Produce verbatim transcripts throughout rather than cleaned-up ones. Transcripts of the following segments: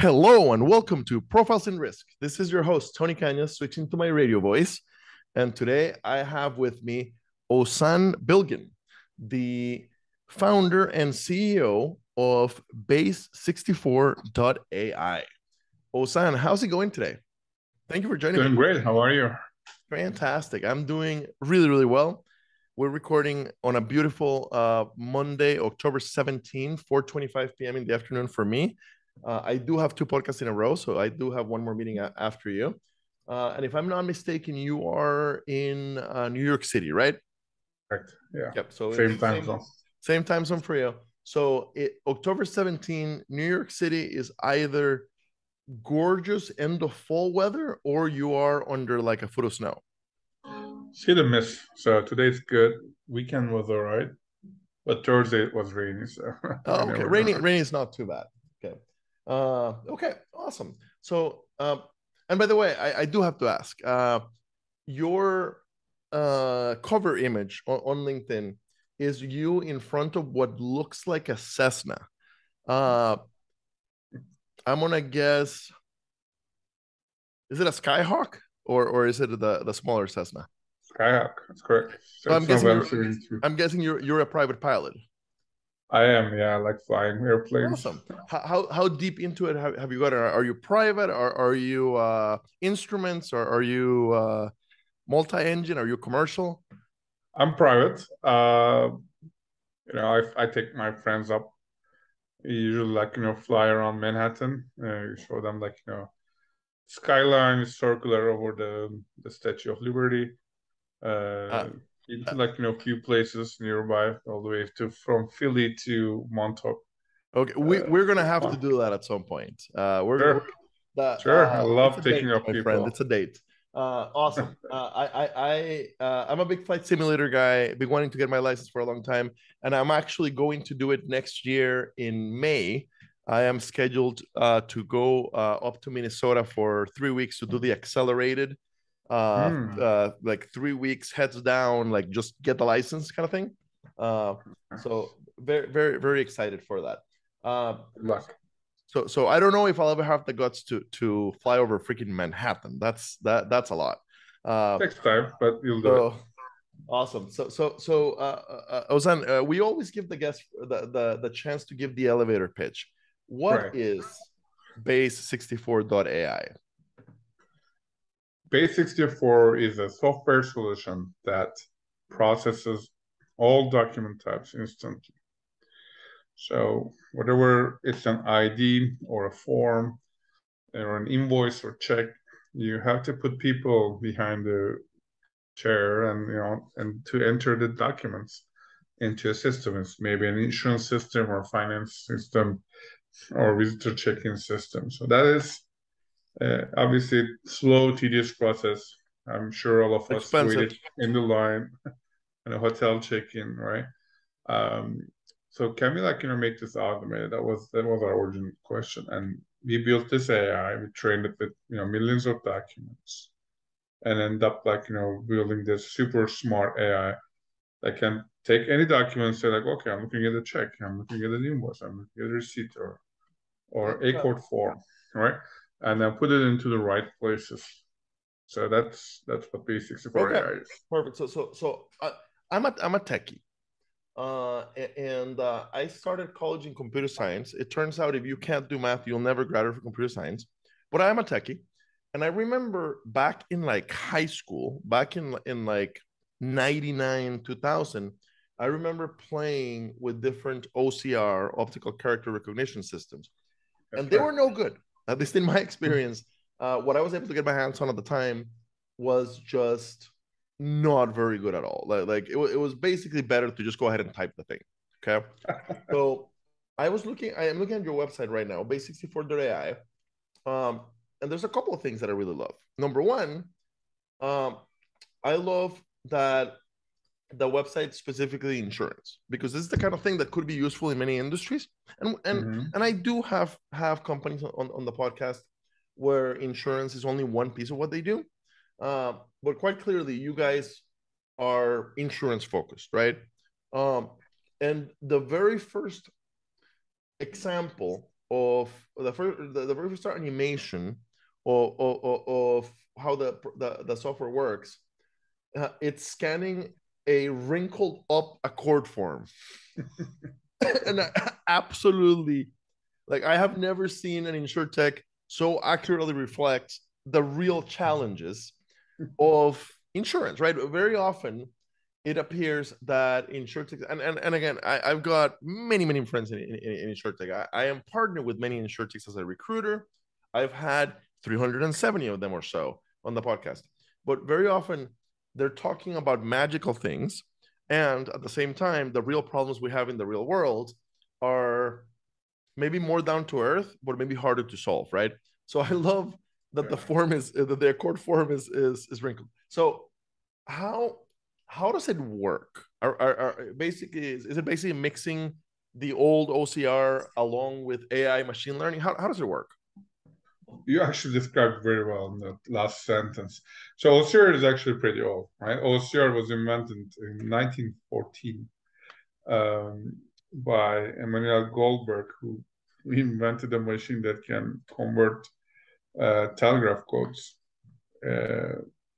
Hello and welcome to Profiles in Risk. This is your host, Tony Cañas, switching to my radio voice. And today I have with me Ozan Bilgin, the founder and C E O of Base sixty-four dot A I. Ozan, how's it going today? Thank you for joining Doing me. great. How are you? Fantastic. I'm doing really, really well. We're recording on a beautiful uh, Monday, October seventeenth, four twenty-five p.m. in the afternoon for me. Uh, I do have two podcasts in a row, so I do have one more meeting a- after you. Uh, and if I'm not mistaken, you are in uh, New York City, right? Correct. Yeah. Yep. So Same it's time same zone. same time zone for you. So it, October seventeenth, New York City is either gorgeous end of fall weather or you are under like a foot of snow. See the miss. So today's good. Weekend was all right, but Thursday it was rainy. So you Oh, okay. never Rainy, know. rainy is not too bad. Okay. Uh, okay. Awesome. So, um, and by the way, I, I do have to ask, uh, your uh, cover image on, on LinkedIn is you in front of what looks like a Cessna. Uh, I'm gonna guess, is it a Skyhawk or or is it the the smaller Cessna? Skyhawk. That's correct. So I'm Cessna guessing you're one seventy-two. I'm guessing you're you're a private pilot. I am. Yeah, I like flying airplanes. Awesome. How, how how deep into it have, have you got? Are, are you private? Are are you uh, instruments? Or are you uh, multi-engine? Are you commercial? I'm private. Uh, you know, I I take my friends up. We usually like you know fly around Manhattan. Uh, show them like you know skyline is circular over the the Statue of Liberty. Uh, Uh, uh, into like you know a few places nearby, all the way to from Philly to Montauk. okay, we Uh, we're gonna have to fun. do that at some point. Uh, we're, we're Sure, the sure. I uh, It's a love taking date, up my friend. people. It's a date. Uh, awesome. Uh, I I I uh, I'm a big flight simulator guy. Been wanting to get my license for a long time, and I'm actually going to do it next year in May. I am scheduled uh, to go uh, up to Minnesota for three weeks to do the accelerated, uh, Hmm. uh, like three weeks heads down, like just get the license kind of thing. Uh, so very, very, very excited for that. Uh, Good luck. so, so I don't know if I'll ever have the guts to to fly over freaking Manhattan. That's that that's a lot. Uh, Takes time, but you'll do it. so awesome. So, so, so, uh, uh, Ozan, uh, we always give the guests the, the the chance to give the elevator pitch. What Right. is Base sixty-four dot A I? Base sixty-four is a software solution that processes all document types instantly. So whatever it's an I D or a form or an invoice or check, you have to put people behind the chair and you know and to enter the documents into a system. It's maybe an insurance system or finance system or visitor check-in system. So that is uh, obviously slow, tedious process. I'm sure all of us Expensive. waited in the line in a hotel check-in, right? Um, so can we like you know make this automated? That was that was our original question, and we built this A I. We trained it with you know millions of documents, and end up like you know building this super smart A I that can take any document and say like, okay, I'm looking at a check, I'm looking at an invoice, I'm looking at a receipt or or a court form, right? And then put it into the right places. So that's that's what Base sixty-four Okay, A I is. perfect. So, so, so uh, I'm a I'm a techie, uh, and uh, I started college in computer science. It turns out if you can't do math, you'll never graduate from computer science. But I am a techie, and I remember back in like high school, back in in like ninety-nine, two thousand, I remember playing with different O C R, optical character recognition systems, and That's they right. were no good. At least in my experience, uh, what I was able to get my hands on at the time was just not very good at all. Like, like it, it was basically better to just go ahead and type the thing. Okay. So I was looking, I am looking at your website right now, base sixty-four dot A I. Um, and there's a couple of things that I really love. Number one, um, I love that the website specifically insurance, because this is the kind of thing that could be useful in many industries. And and Mm-hmm. and I do have have companies on, on the podcast where insurance is only one piece of what they do. Uh, but quite clearly, you guys are insurance focused, right? Um, and the very first example of the first, the, the very first animation of, of, of how the, the, the software works, uh, it's scanning a wrinkled up accord form. And I, absolutely, like I have never seen an insurtech so accurately reflect the real challenges of insurance, right? Very often it appears that insurtech, and, and, and again, I, I've got many, many friends in, in, in insurtech. I, I am partnered with many insurtechs as a recruiter. I've had three hundred seventy of them or so on the podcast. But very often they're talking about magical things. And at the same time, the real problems we have in the real world are maybe more down to earth, but maybe harder to solve, right? So I love that the form is that the accord form is is is wrinkled. So how how does it work? Are, are, are basically is, is it basically mixing the old O C R along with A I machine learning? How how does it work? You actually described very well in the last sentence. So O C R is actually pretty old, right? O C R was invented in nineteen fourteen um, by Emanuel Goldberg, who invented a machine that can convert uh, telegraph codes. Uh,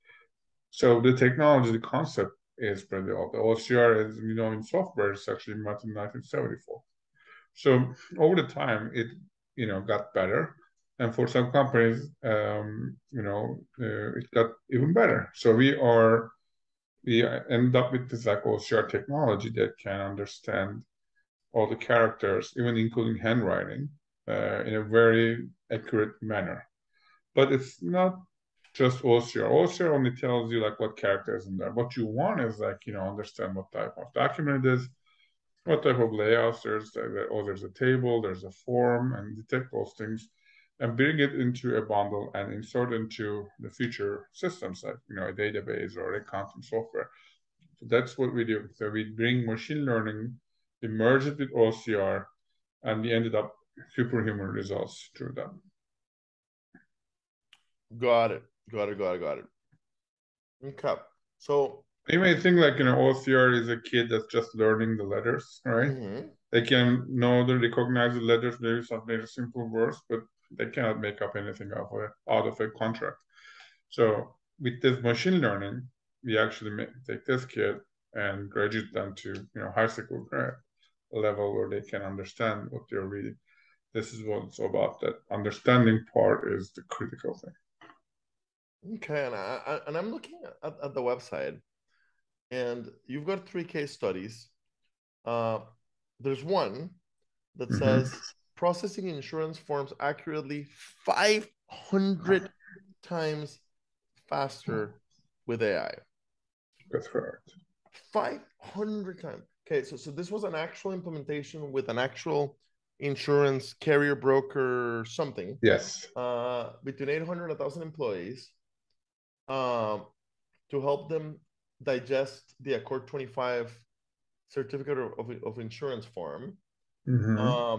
so the technology, the concept is pretty old. The O C R, as you know, in software, is actually invented in nineteen seventy-four. So over the time, it you know got better, and for some companies, um, you know, uh, it got even better. So we are we end up with this like O C R technology that can understand all the characters, even including handwriting, uh, in a very accurate manner. But it's not just O C R. O C R only tells you like what characters in there. What you want is like you know understand what type of document it is, what type of layouts there's. Oh, there's a table, there's a form, and detect those things, and bring it into a bundle and insert into the future systems like you know a database or accounting software. So that's what we do. So we bring machine learning, we merge it with O C R, and we ended up superhuman results through that. Got it. Got it. Got it. Got it. Okay. So you may think like you know O C R is a kid that's just learning the letters, right? Mm-hmm. They can know the recognize the letters, maybe some very simple words, but they cannot make up anything out of a, out of a contract. So with this machine learning, we actually make, take this kid and graduate them to you know high school level where they can understand what they're reading. This is what it's about. That understanding part is the critical thing. Okay, and I and I'm looking at, at the website, and you've got three case studies. Uh, there's one that mm-hmm. says processing insurance forms accurately five hundred times faster with A I. That's correct. five hundred times. Okay, so so this was an actual implementation with an actual insurance carrier, broker, something. Yes. Uh, between eight hundred and one thousand employees, um, to help them digest the Accord twenty-five certificate of, of, of insurance form. Mm-hmm. Um,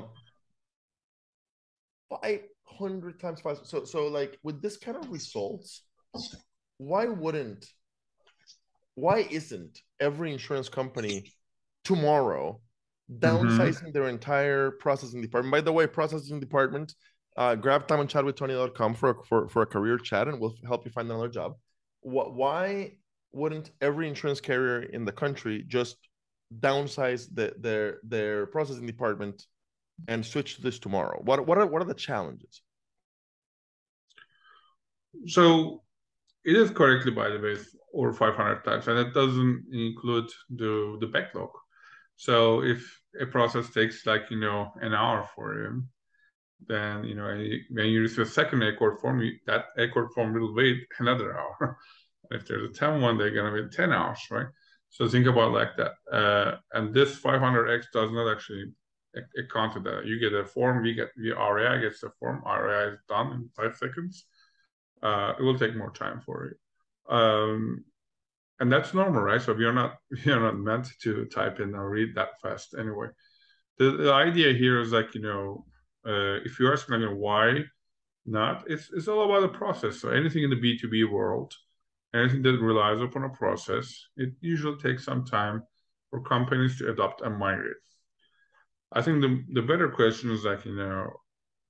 five hundred times faster. So, so like with this kind of results, why wouldn't, why isn't every insurance company tomorrow downsizing mm-hmm. their entire processing department? By the way, processing department, uh, grab time and chat with Tony dot com for a, for, for a career chat, and we'll help you find another job. What, why wouldn't every insurance carrier in the country just downsize the, their their processing department and switch to this tomorrow? What what are what are the challenges? So it is correctly, by the way, over five hundred times, and it doesn't include the the backlog. So if a process takes like you know an hour for you, then you know when you receive a second Accord form, you, that Accord form will wait another hour. If there's a ten one, they're gonna wait ten hours, right? So think about like that. Uh, and this five hundred x does not actually account to that. You get a form, we get the R A I gets the form, R A I is done in five seconds. Uh, it will take more time for you. Um, and that's normal, right? So we are not we are not meant to type in or read that fast anyway. The, the idea here is like, you know, uh, if you're asking like, why not, it's it's all about the process. So anything in the B two B world, anything that relies upon a process, it usually takes some time for companies to adopt and migrate. I think the, the better question is like, you know,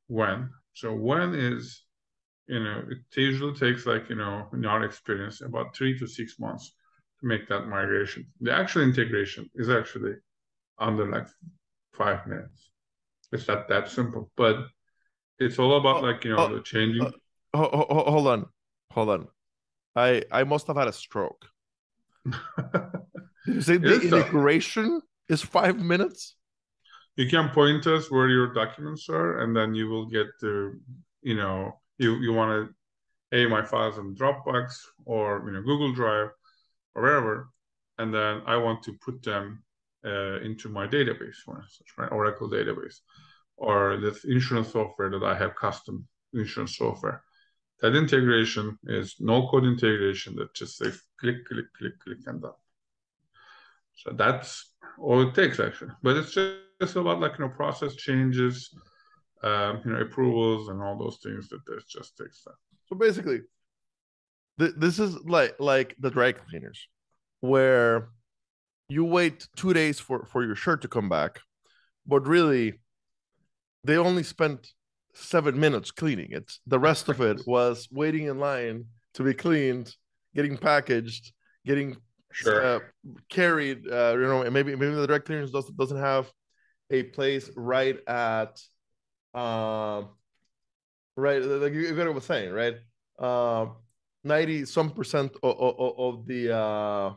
when. So when is, you know, it usually takes like, you know, in our experience, about three to six months to make that migration. The actual integration is actually under like five minutes. It's not that simple, but it's all about Oh, like, you know, oh, the uh, changing. ho- ho- ho- hold on, hold on. I I must have had a stroke. Did you say It the is tough. integration is five minutes? You can point us where your documents are, and then you will get to, you know, you you want to, hey, my files in Dropbox or, you know, Google Drive or wherever, and then I want to put them uh, into my database, for instance, right? Oracle database, or this insurance software that I have custom insurance software. That integration is no code integration that just says click, click, click, click, and done. So that's all it takes actually. But it's just, just about like, you know, process changes, um, you know, approvals and all those things that this just takes time. So basically, th- this is like like the dry cleaners, where you wait two days for for your shirt to come back, but really they only spent seven minutes cleaning it. The rest of it was waiting in line to be cleaned, getting packaged, getting Sure. uh, carried. Uh, you know, and maybe maybe the dry cleaners doesn't doesn't have a place right at uh, right, like you got was saying, right? Uh, ninety some percent of, of, of the uh,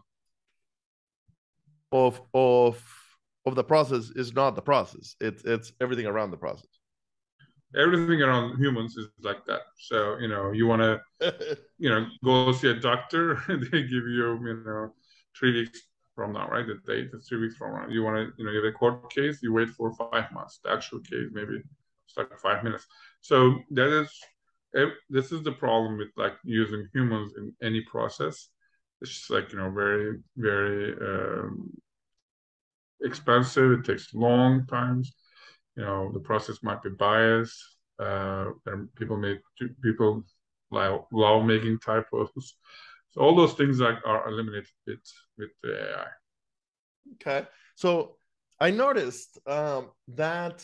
of of of the process is not the process. It's it's everything around the process. Everything around humans is like that. So, you know, you want to, you know, go see a doctor, they give you, you know, three weeks from now, right? The date is three weeks from now. You want to, you know, you have a court case, you wait for five months. The actual case, maybe it's like five minutes. So that is, this is the problem with like using humans in any process. It's just like, you know, very, very um, expensive. It takes long times. You know, the process might be biased. Uh, and people make people like law making typos. So all those things like are eliminated with with the A I. Okay. So I noticed um, that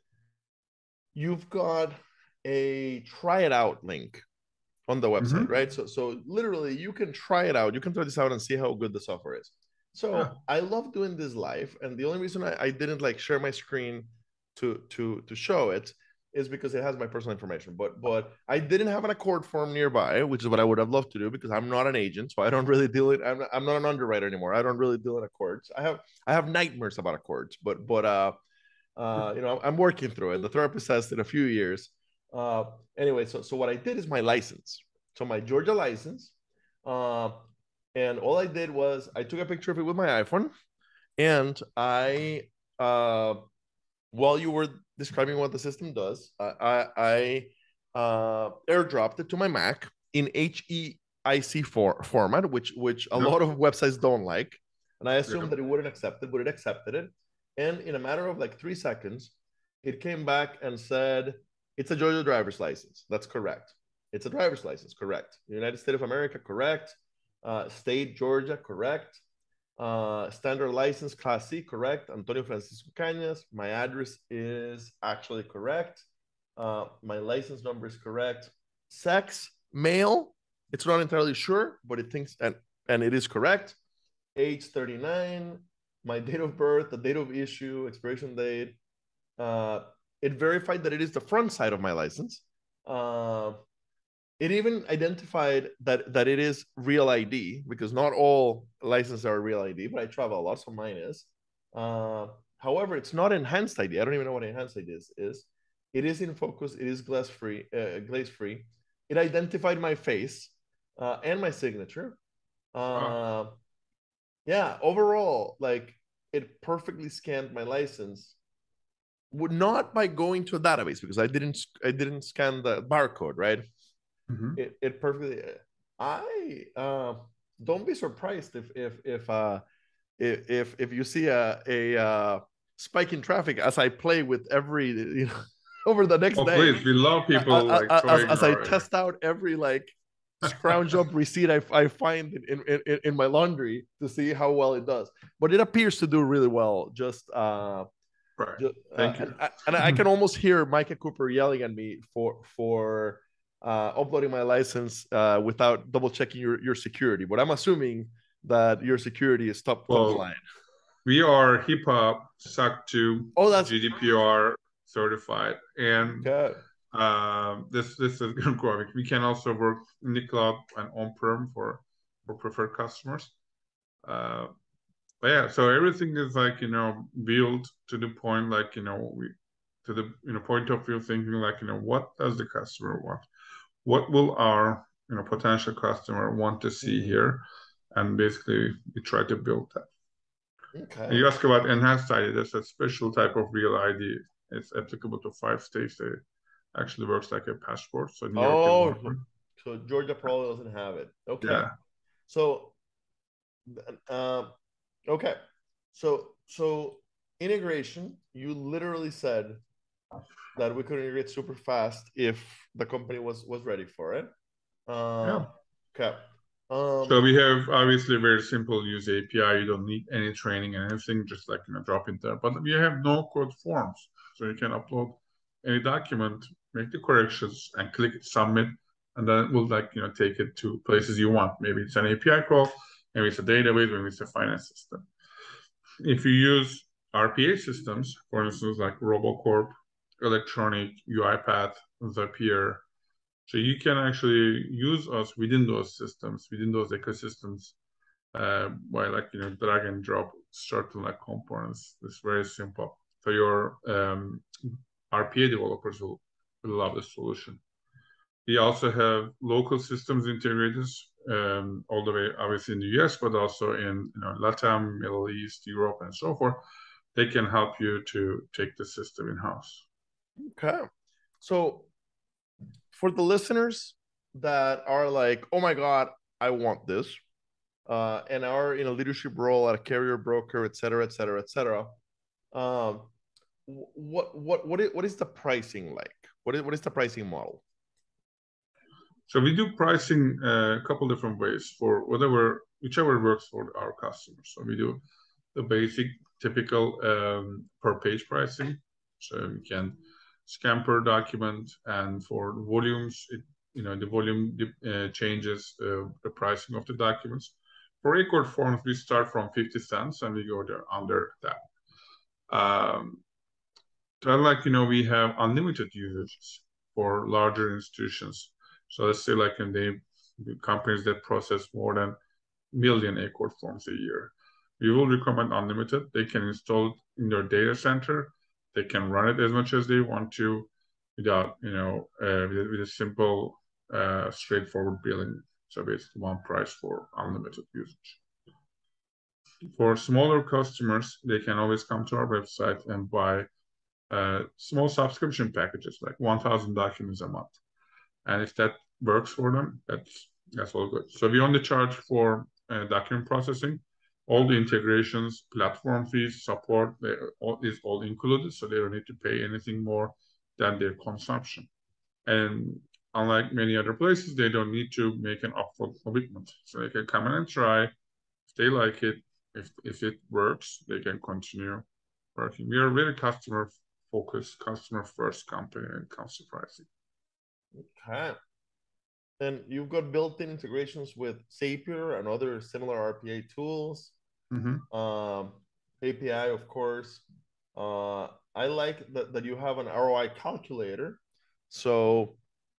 you've got a try it out link on the website, Mm-hmm. right? So so literally you can try it out. You can try this out and see how good the software is. Yeah. So I love doing this live, and the only reason I, I didn't like share my screen to to to show it is because it has my personal information. But but I didn't have an Accord form nearby, which is what I would have loved to do because I'm not an agent, so I don't really deal it. I'm not, I'm not an underwriter anymore. I don't really deal in Accords. I have I have nightmares about Accords, but but uh uh you know I'm working through it. The therapist says in a few years. Uh, anyway, so so what I did is my license. So my Georgia license. Uh, and all I did was I took a picture of it with my iPhone, and I uh, while you were describing what the system does, I, I, I uh, airdropped it to my Mac in H E I C for, format, which which a Yep. lot of websites don't like, and I assumed Yep. that it wouldn't accept it, but it accepted it. And in a matter of like three seconds, it came back and said, "It's a Georgia driver's license. That's correct. It's a driver's license. Correct. United States of America. Correct. Uh, state Georgia. Correct. Uh, standard license, Class C, correct. Antonio Francisco Cañas. My address is actually correct. Uh, my license number is correct. Sex, male. It's not entirely sure, but it thinks, and, and it is correct. Age thirty-nine. My date of birth, the date of issue, expiration date. Uh, it verified that it is the front side of my license. Uh, it even identified that that it is real I D because not all licenses are real I D, but I travel a lot, so mine is. Uh, however, it's not enhanced I D. I don't even know what enhanced I D is. Is it is in focus? It is glaze free. Uh, glaze free. It identified my face uh, and my signature. Wow. Uh, yeah. Overall, like it perfectly scanned my license. Would not by going to a database because I didn't. I didn't scan the barcode, right? Mm-hmm. it, it perfectly I uh, don't be surprised if if if uh if if you see a a uh, spike in traffic as I play with every you know over the next Oh, day please, we love people uh, like as, toying as I already. test out every like scrounge up receipt I, I find in, in in my laundry to see how well it does, but it appears to do really well. Just uh Right. Ju- uh, Thank and you. I, and I can almost hear Micah Cooper yelling at me for for uh, uploading my license uh, without double checking your your security. But I'm assuming that your security is top top Well, line. we are HIPAA S O C two Oh, that's G D P R certified, and okay. uh, this this is going to grow. We can also work in the cloud and on-prem for for preferred customers. Uh, but yeah, so everything is like, you know, built to the point, like, you know, we to the, you know, point of view thinking like, you know, what does the customer want? What will our, you know, potential customer want to see Mhm. here? And basically we try to build that. And Okay. you ask about enhanced I D, that's a special type of real I D. It's applicable to five states. It actually works like a passport. So New York is one Oh, of so, them. so Georgia probably doesn't have it. Okay. Yeah. So, um, okay. So, so integration, you literally said that we could integrate super fast if the company was was ready for it. Yeah. Um, okay. So Um, we have obviously very simple use A P I. You don't need any training and anything, just like, you know, drop in there. But we have no code forms. So you can upload any document, make the corrections and click submit. And then it will, like, you know, take it to places you want. Maybe it's an A P I call, maybe it's a database, maybe it's a finance system. If you use R P A systems, for instance, like RoboCorp, Electronic, UiPath, Zapier, so you can actually use us within those systems, within those ecosystems, uh, by, like, you know, drag and drop certain like components. It's very simple. So your um, R P A developers will, will love the solution. We also have local systems integrators, um, all the way obviously in the U S, but also in, you know, Latam, Middle East, Europe, and so forth. They can help you to take the system in house. okay. So for the listeners that are like, oh my God, I want this, uh, and are in a leadership role at a carrier broker, et cetera, et cetera, et cetera. Um, what what what is, what is the pricing like? What is what is the pricing model? So we do pricing uh, a couple different ways for whatever, whichever works for our customers. So we do the basic, typical um, per page pricing. So you can scan per document, and for volumes, it, you know, the volume uh, changes uh, the pricing of the documents. For record forms, we start from fifty cents and we go there under that. Um, so like, you know, we have unlimited usage for larger institutions. So let's say like in the companies that process more than million Accord forms a year. We will recommend unlimited. They can install it in their data center. They can run it as much as they want to without, you know, uh, with, with a simple, uh, straightforward billing. So basically one price for unlimited usage. For smaller customers, they can always come to our website and buy uh, small subscription packages, like one thousand documents a month. And if that works for them, that's that's all good. So we only charge for uh, document processing. All the integrations, platform fees, support, they, all, is all included, so they don't need to pay anything more than their consumption. And unlike many other places, they don't need to make an upfront commitment. So they can come in and try. If they like it, if if it works, they can continue working. We are a very customer focused, customer first company when it comes to pricing. Okay. And you've got built-in integrations with Zapier and other similar R P A tools. Mm-hmm. Um, A P I, of course. Uh, I like that, that you have an R O I calculator. So,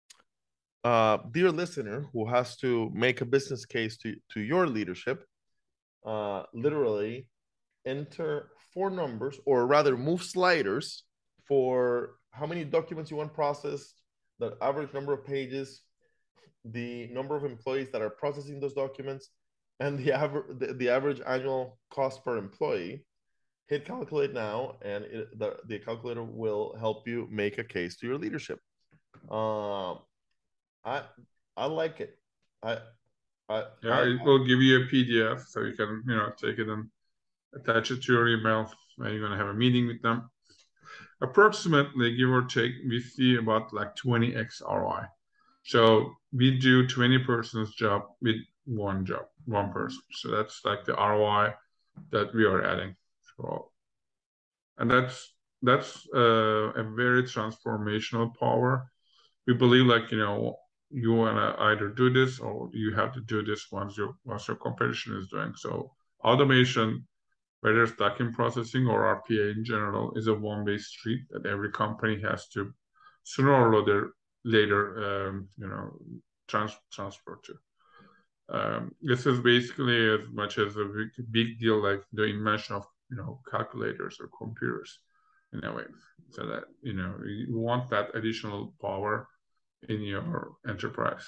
uh, dear listener who has to make a business case to, to your leadership, uh, literally enter four numbers, or rather move sliders for how many documents you want processed, the average number of pages, the number of employees that are processing those documents, and the average the, the average annual cost per employee. Hit calculate now, and it, the, the calculator will help you make a case to your leadership. Um, I I like it. I I Yeah, I it will give you a P D F, so you can, you know, take it and attach it to your email when you're going to have a meeting with them. Approximately, give or take, we see about like twenty x R O I. So we do twenty persons job with one job, one person. So that's like the R O I that we are adding. So, and that's that's uh, a very transformational power. We believe like, you know, you want to either do this or you have to do this once your once your competition is doing. So automation, whether it's document processing or R P A in general, is a one-way street that every company has to sooner or later later um, you know trans transfer to. Um, this is basically as much as a big, big deal like the invention of you know calculators or computers in a way. So that you know you want that additional power in your enterprise.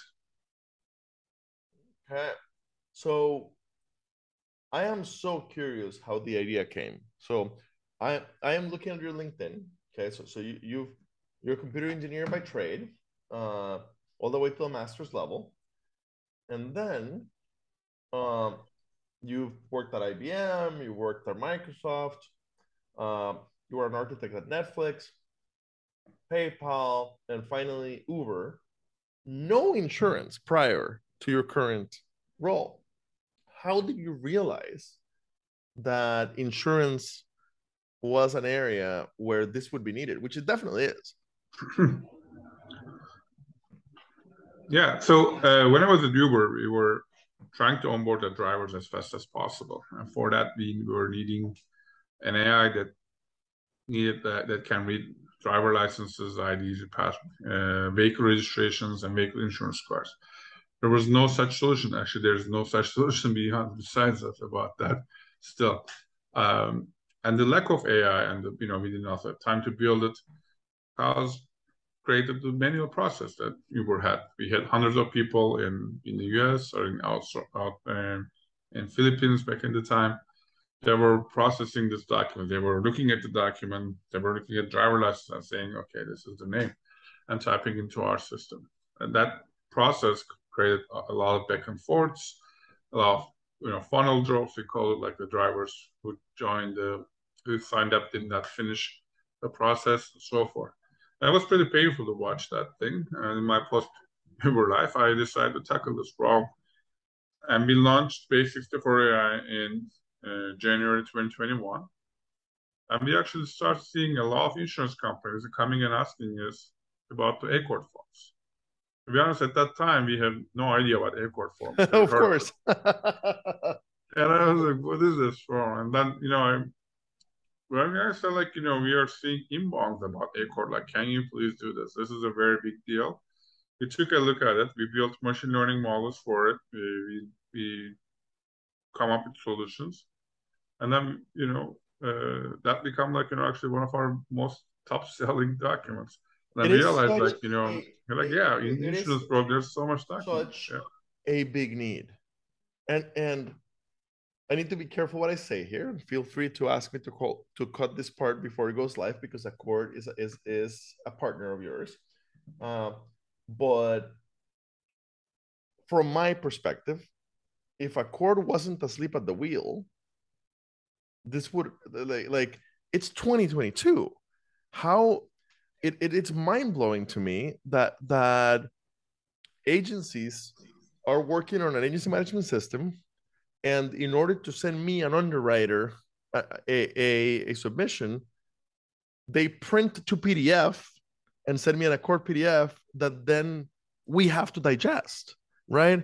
Okay. So I am so curious how the idea came. So I I am looking at your LinkedIn. Okay, so so you you you're a computer engineer by trade, uh, all the way to a master's level, and then um, you've worked at I B M, you worked at Microsoft, um, you were an architect at Netflix, PayPal, and finally Uber. No insurance prior to your current role. How did you realize that insurance was an area where this would be needed, which it definitely is? Yeah. So uh, when I was at Uber, we were trying to onboard the drivers as fast as possible, and for that, we were needing an A I that needed that, that can read driver licenses, I Ds, uh, vehicle registrations, and vehicle insurance cards. There was no such solution. Actually, there's no such solution beyond besides us about that still. Um, and the lack of A I and the, you know we didn't also have time to build it caused created the manual process that Uber had. We had hundreds of people in in the U S or in out, out um, in Philippines back in the time. They were processing this document. They were looking at the document. They were looking at driver license and saying, "Okay, this is the name," and typing into our system. And that process created a lot of back and forths, a lot of you know funnel drops. We call it, like the drivers who joined the who signed up did not finish the process, and so forth. And it was pretty painful to watch that thing. And in my post Uber life, I decided to tackle this problem, and we launched Base sixty-four A I in uh, January twenty twenty-one. And we actually start seeing a lot of insurance companies coming and asking us about the ACORD forms. To be honest, at that time, we had no idea what ACORD forms. We Of heard of course. it. And I was like, what is this form? And then, you know, I, when I said, like, you know, we are seeing inbounds about ACORD, like, can you please do this? This is a very big deal. We took a look at it. We built machine learning models for it. We, we, we come up with solutions. And then, you know, uh, that become like, you know, actually one of our most top selling documents. And It I is realized, such like, you know, a, like, it, yeah, in it is insurance, bro, there's so much document. such Yeah. a big need. And and I need to be careful what I say here. Feel free to ask me to call to cut this part before it goes live because ACORD is is is a partner of yours. Uh, but from my perspective, if ACORD wasn't asleep at the wheel, this would like, like it's twenty twenty-two. How it, it it's mind blowing to me that that agencies are working on an agency management system, and in order to send me an underwriter a, a, a submission, they print to P D F and send me an ACORD P D F that then we have to digest, right?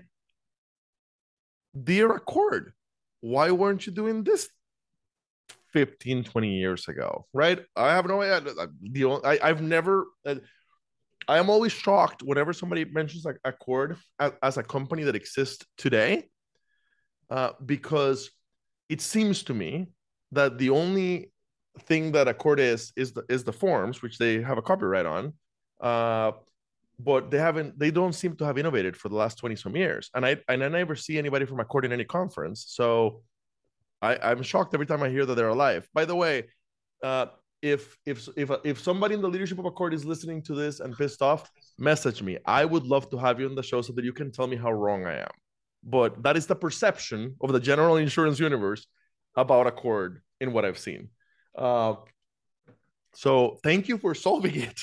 Dear ACORD, why weren't you doing this fifteen, twenty years ago, right? I have no idea. The only, I, I've never, uh, I am always shocked whenever somebody mentions like ACORD as, as a company that exists today, uh, because it seems to me that the only thing that ACORD is is the is the forms, which they have a copyright on, uh, but they haven't. They don't seem to have innovated for the last twenty some years, and I and I never see anybody from ACORD in any conference. So I, I'm shocked every time I hear that they're alive. By the way, uh, if if if if somebody in the leadership of ACORD is listening to this and pissed off, message me. I would love to have you on the show so that you can tell me how wrong I am. But that is the perception of the general insurance universe about ACORD in what I've seen. Uh, so thank you for solving it.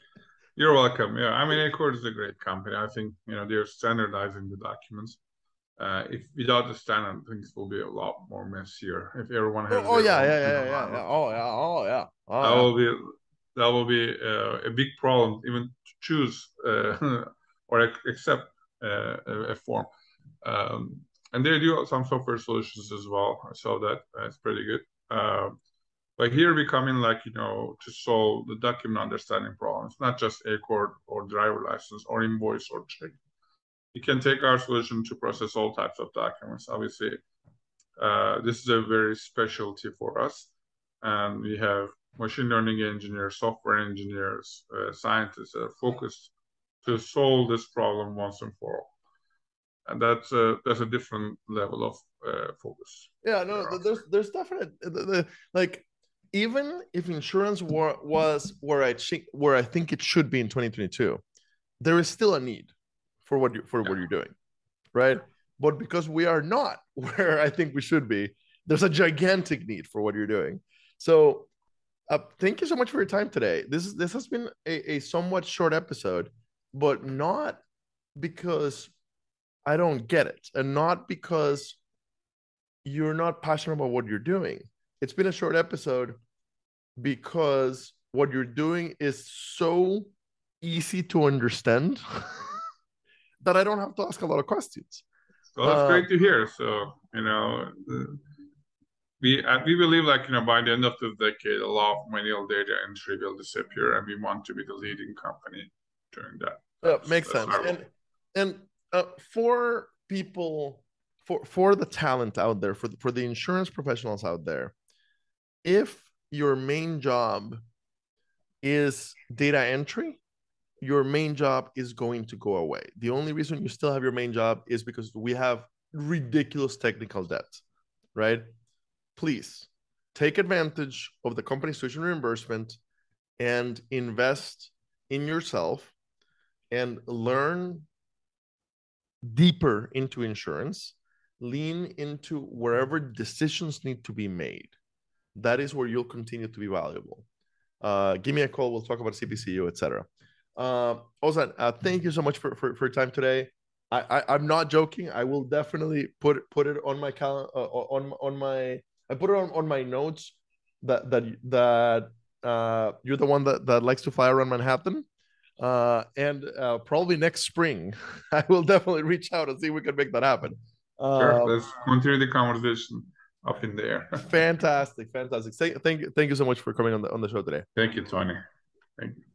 You're welcome. Yeah, I mean, ACORD is a great company. I think, you know, they're standardizing the documents. Uh, if without the standard, things will be a lot more messier. If everyone Oh, has oh their yeah, own yeah, yeah, yeah, environment, yeah. Oh yeah, oh yeah, oh that yeah. will be that will be uh, a big problem even to choose uh, or ac accept uh, a, a form. Um, and they do some software solutions as well. I saw that. Uh, it's pretty good. Uh, but here we come in like, you know, to solve the document understanding problems, not just A C O R D or driver license or invoice or check. You can take our solution to process all types of documents. Obviously, uh, this is a very specialty for us. And we have machine learning engineers, software engineers, uh, scientists that are focused to solve this problem once and for all. And that's a, that's a different level of uh, focus. Yeah, no, there's there's definite the, the, like even if insurance war, was where I think where I think it should be in twenty twenty-two, there is still a need for what you for Yeah. what you're doing, right? But because we are not where I think we should be, there's a gigantic need for what you're doing. So, uh, thank you so much for your time today. This is this has been a, a somewhat short episode, but not because I don't get it, and not because you're not passionate about what you're doing. It's been a short episode because what you're doing is so easy to understand that I don't have to ask a lot of questions. Well, that's Uh, great to hear. So, you know, we uh, we believe like, you know, by the end of the decade, a lot of manual data entry will disappear, and we want to be the leading company doing that. yeah, That's makes that's sense. our And and uh, for people, for for the talent out there, for for the insurance professionals out there, if your main job is data entry, your main job is going to go away. The only reason you still have your main job is because we have ridiculous technical debt, right? Please take advantage of the company's tuition reimbursement and invest in yourself and learn deeper into insurance, lean into wherever decisions need to be made. That is where you'll continue to be valuable. Uh, give me a call. We'll talk about C P C U, et cetera. Uh, Ozan, uh, thank you so much for, for, for your time today. I, I I'm not joking. I will definitely put put it on my cal uh, on on my I put it on, on my notes that that that uh, you're the one that, that likes to fly around Manhattan. Uh, and uh, probably next spring, I will definitely reach out and see if we can make that happen. Sure. Uh, Let's continue the conversation up in the air. fantastic, fantastic. Thank, thank you, thank you so much for coming on the on the show today. Thank you, Tony. Thank you.